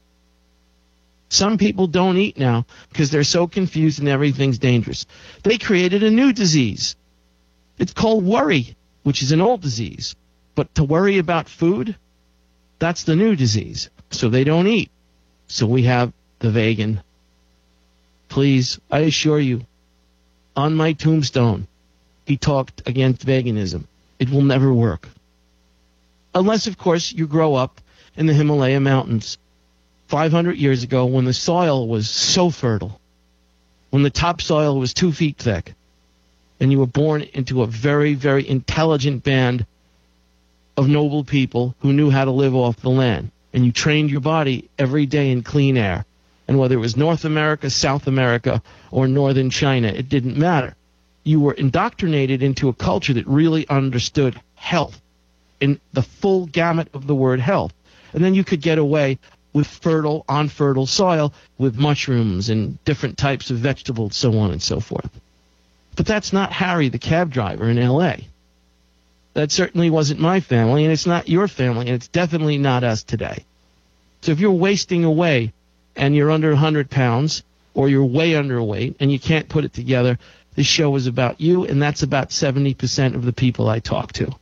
Some people don't eat now because they're so confused and everything's dangerous. They created a new disease. It's called worry, which is an old disease. But to worry about food, that's the new disease. So they don't eat. So we have the vegan. Please, I assure you, on my tombstone, he talked against veganism. It will never work. Unless, of course, you grow up in the Himalaya mountains 500 years ago when the soil was so fertile, when the topsoil was 2 feet thick, and you were born into a very, very intelligent band of noble people who knew how to live off the land. And you trained your body every day in clean air. And whether it was North America, South America, or Northern China, it didn't matter. You were indoctrinated into a culture that really understood health in the full gamut of the word health. And then you could get away with fertile, unfertile soil, with mushrooms and different types of vegetables, so on and so forth. But that's not Harry, the cab driver in L.A. That certainly wasn't my family, and it's not your family, and it's definitely not us today. So if you're wasting away and you're under 100 pounds or you're way underweight and you can't put it together, this show is about you, and that's about 70% of the people I talk to.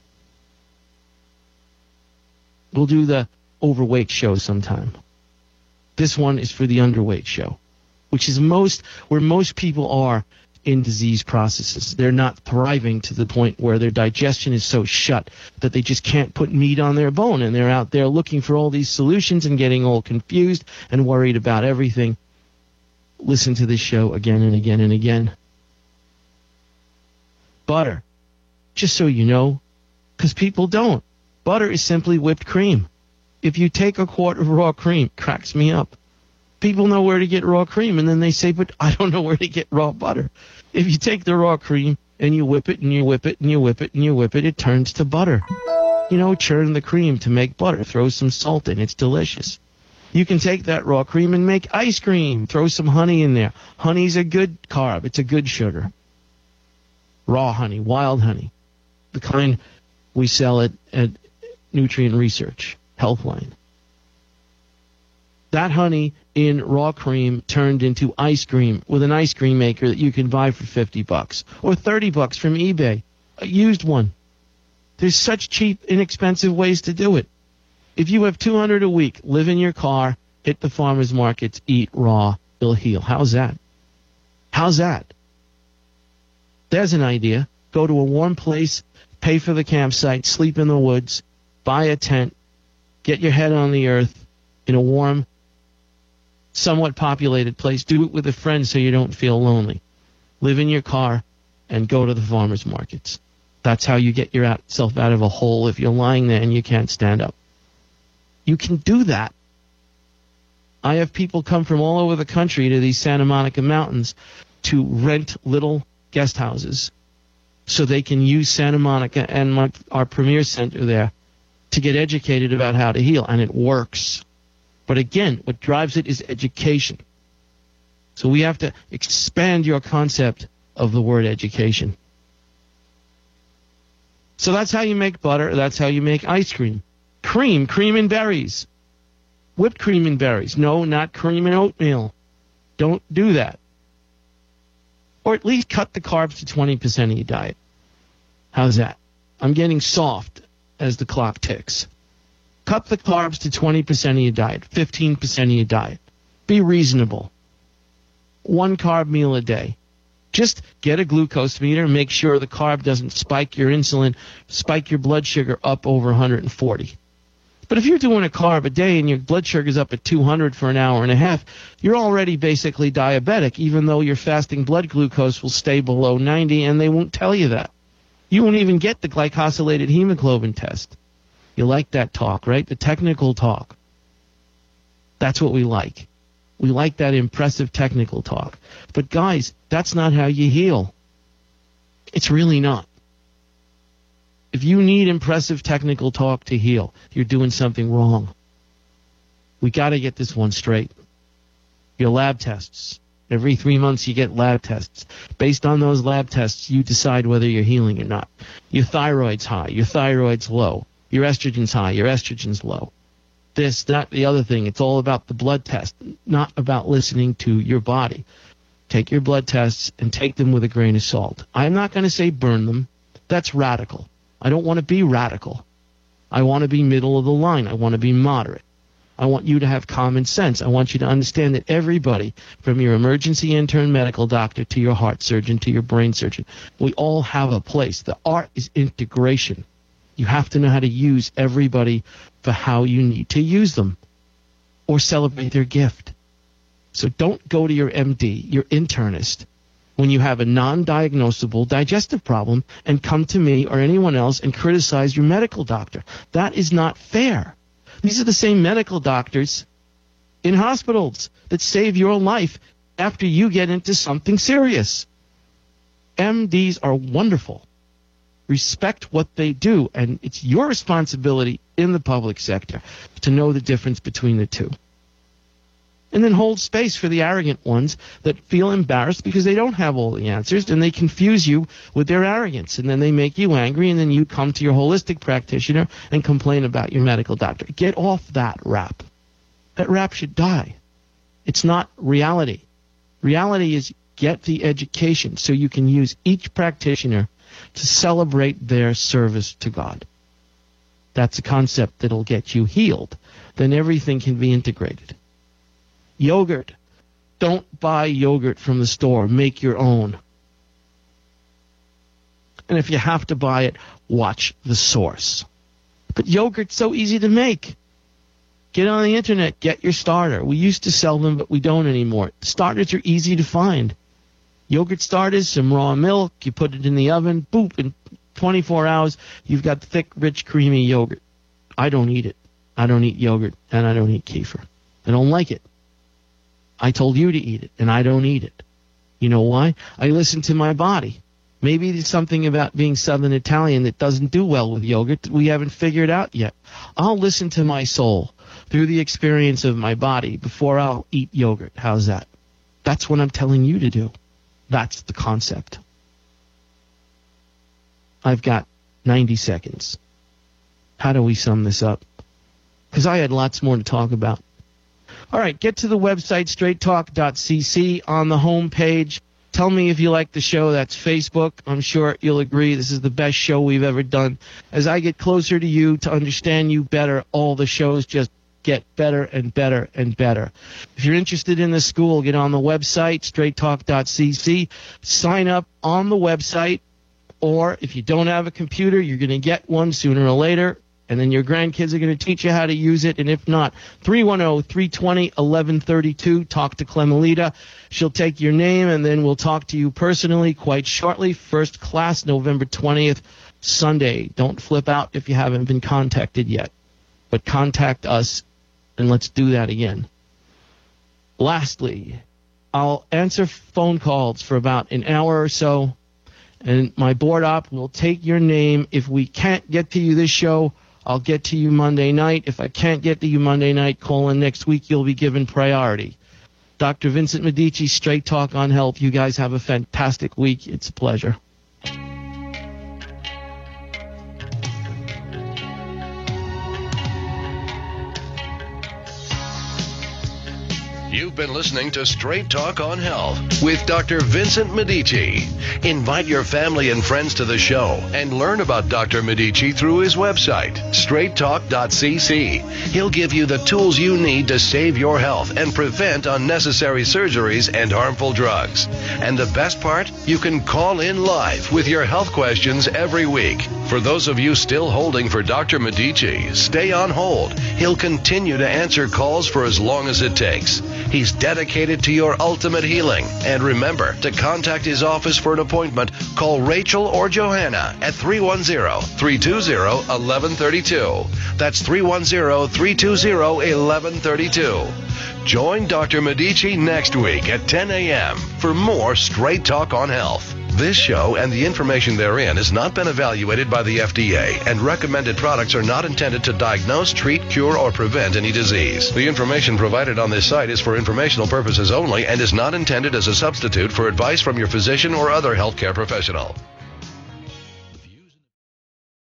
We'll do the overweight show sometime. This one is for the underweight show, which is where most people are in disease processes. They're not thriving to the point where their digestion is so shut that they just can't put meat on their bone, and they're out there looking for all these solutions and getting all confused and worried about everything. Listen to this show again and again and again. Butter. Just so you know, because people don't. Butter is simply whipped cream. If you take a quart of raw cream, it cracks me up. People know where to get raw cream, and then they say, but I don't know where to get raw butter. If you take the raw cream and you whip it and you whip it and you whip it and you whip it, it turns to butter. You know, churn the cream to make butter. Throw some salt in. It's delicious. You can take that raw cream and make ice cream. Throw some honey in there. Honey's a good carb. It's a good sugar. Raw honey, wild honey, the kind we sell at Nutrient Research, Healthline. That honey in raw cream turned into ice cream with an ice cream maker that you can buy for $50 or $30 from eBay, a used one. There's such cheap, inexpensive ways to do it. If you have $200 a week, live in your car, hit the farmers markets, eat raw, you'll heal. How's that? How's that? There's an idea. Go to a warm place, pay for the campsite, sleep in the woods, buy a tent, get your head on the earth in a warm, somewhat populated place. Do it with a friend so you don't feel lonely. Live in your car and go to the farmers markets. That's how you get yourself out of a hole if you're lying there and you can't stand up. You can do that. I have people come from all over the country to these Santa Monica Mountains to rent little guest houses so they can use Santa Monica and our premier center there to get educated about how to heal, and it works. But again, what drives it is education. So we have to expand your concept of the word education. So that's how you make butter. That's how you make ice cream. Cream and berries. Whipped cream and berries. No, not cream and oatmeal. Don't do that. Or at least cut the carbs to 20% of your diet. How's that? I'm getting soft as the clock ticks. Cut the carbs to 20% of your diet, 15% of your diet. Be reasonable. 1 carb meal a day. Just get a glucose meter and make sure the carb doesn't spike your insulin, spike your blood sugar up over 140. But if you're doing a carb a day and your blood sugar's up at 200 for an hour and a half, you're already basically diabetic, even though your fasting blood glucose will stay below 90, and they won't tell you that. You won't even get the glycosylated hemoglobin test. You like that talk, right? The technical talk. That's what we like. We like that impressive technical talk. But guys, that's not how you heal. It's really not. If you need impressive technical talk to heal, you're doing something wrong. We got to get this one straight. Your lab tests. Every 3 months you get lab tests. Based on those lab tests, you decide whether you're healing or not. Your thyroid's high. Your thyroid's low. Your estrogen's high. Your estrogen's low. This, that, the other thing. It's all about the blood test, not about listening to your body. Take your blood tests and take them with a grain of salt. I'm not going to say burn them. That's radical. I don't want to be radical. I want to be middle of the line. I want to be moderate. I want you to have common sense. I want you to understand that everybody, from your emergency intern medical doctor to your heart surgeon to your brain surgeon, we all have a place. The art is integration. You have to know how to use everybody for how you need to use them or celebrate their gift. So don't go to your MD, your internist, when you have a non-diagnosable digestive problem and come to me or anyone else and criticize your medical doctor. That is not fair. These are the same medical doctors in hospitals that save your life after you get into something serious. MDs are wonderful. Respect what they do, and it's your responsibility in the public sector to know the difference between the two. And then hold space for the arrogant ones that feel embarrassed because they don't have all the answers, and they confuse you with their arrogance, and then they make you angry, and then you come to your holistic practitioner and complain about your medical doctor. Get off that rap. That rap should die. It's not reality. Reality is get the education so you can use each practitioner to celebrate their service to God. That's a concept that'll get you healed. Then everything can be integrated. Yogurt. Don't buy yogurt from the store. Make your own. And if you have to buy it, watch the source. But yogurt's so easy to make. Get on the internet. Get your starter. We used to sell them, but we don't anymore. Starters are easy to find. Yogurt starters, some raw milk. You put it in the oven. Boop. In 24 hours, you've got thick, rich, creamy yogurt. I don't eat it. I don't eat yogurt, and I don't eat kefir. I don't like it. I told you to eat it, and I don't eat it. You know why? I listen to my body. Maybe there's something about being Southern Italian that doesn't do well with yogurt that we haven't figured out yet. I'll listen to my soul through the experience of my body before I'll eat yogurt. How's that? That's what I'm telling you to do. That's the concept. I've got 90 seconds. How do we sum this up? Because I had lots more to talk about. All right, get to the website, straighttalk.cc. On the home page, tell me if you like the show. That's Facebook. I'm sure you'll agree this is the best show we've ever done. As I get closer to you, to understand you better, all the shows just get better and better and better. If you're interested in the school, get on the website, straighttalk.cc. Sign up on the website, or if you don't have a computer, you're going to get one sooner or later. And then your grandkids are going to teach you how to use it. And if not, 310-320-1132. Talk to Clemelita. She'll take your name, and then we'll talk to you personally quite shortly. First class, November 20th, Sunday. Don't flip out if you haven't been contacted yet. But contact us, and let's do that again. Lastly, I'll answer phone calls for about an hour or so, and my board op will take your name. If we can't get to you this show, I'll get to you Monday night. If I can't get to you Monday night, call in next week. You'll be given priority. Dr. Vincent Medici, Straight Talk on Health. You guys have a fantastic week. It's a pleasure. You've been listening to Straight Talk on Health with Dr. Vincent Medici. Invite your family and friends to the show and learn about Dr. Medici through his website, straighttalk.cc. He'll give you the tools you need to save your health and prevent unnecessary surgeries and harmful drugs. And the best part, you can call in live with your health questions every week. For those of you still holding for Dr. Medici, stay on hold. He'll continue to answer calls for as long as it takes. He's dedicated to your ultimate healing. And remember, to contact his office for an appointment, call Rachel or Johanna at 310-320-1132. That's 310-320-1132. Join Dr. Medici next week at 10 a.m. for more Straight Talk on Health. This show and the information therein has not been evaluated by the FDA, and recommended products are not intended to diagnose, treat, cure, or prevent any disease. The information provided on this site is for informational purposes only and is not intended as a substitute for advice from your physician or other healthcare professional.